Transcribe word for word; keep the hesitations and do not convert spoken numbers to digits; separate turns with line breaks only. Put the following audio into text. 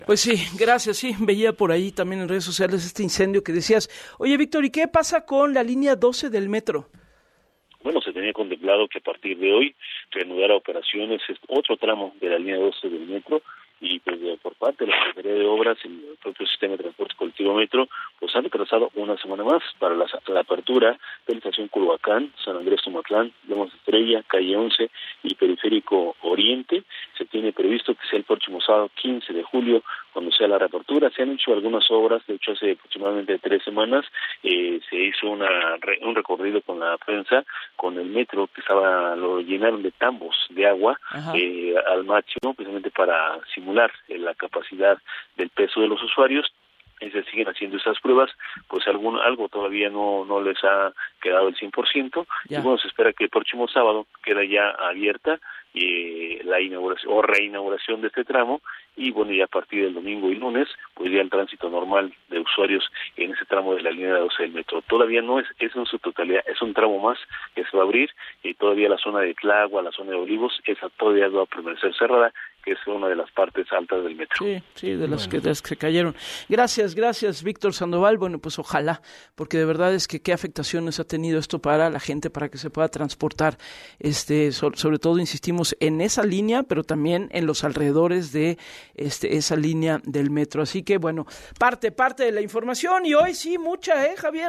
Pues sí, gracias, sí, veía por ahí también en redes sociales este incendio que decías. Oye, Víctor, ¿y qué pasa con la línea doce del metro?
Bueno, se tenía contemplado que a partir de hoy reanudara operaciones es otro tramo de la línea doce del metro, y pues por parte de la Secretaría de Obras y el propio Sistema de Transporte Colectivo Metro, pues han retrasado una semana más para la, la apertura de la estación Culhuacán, San Andrés Tomatlán, Lomas de Estrella, Calle once y Periférico Oriente. Se tiene previsto que sea el próximo sábado quince de julio cuando sea la reapertura. Se han hecho algunas obras, de hecho hace aproximadamente tres semanas eh, se hizo una un recorrido con la prensa, con el metro que estaba, lo llenaron de tambos de agua eh, al máximo, precisamente para simular la capacidad del peso de los usuarios. Se siguen haciendo esas pruebas, pues algún, algo todavía no no les ha quedado el cien por ciento, yeah. Y bueno, se espera que el próximo sábado quede ya abierta eh, la inauguración o reinauguración de este tramo, y bueno, ya a partir del domingo y lunes, pues ya el tránsito normal de usuarios en ese tramo de la línea doce del metro. Todavía no es, es en su totalidad, es un tramo más que se va a abrir, y todavía la zona de Tláhuac, la zona de Olivos, esa todavía va a permanecer cerrada, que es una de las partes altas del metro.
Sí, sí, de las, bueno. que, de las que se cayeron. Gracias, gracias, Víctor Sandoval. Bueno, pues ojalá, porque de verdad es que qué afectaciones ha tenido esto para la gente, para que se pueda transportar, este, so, sobre todo, insistimos, en esa línea, pero también en los alrededores de este, esa línea del metro. Así que, bueno, parte, parte de la información, y hoy sí, mucha, ¿eh, Javier?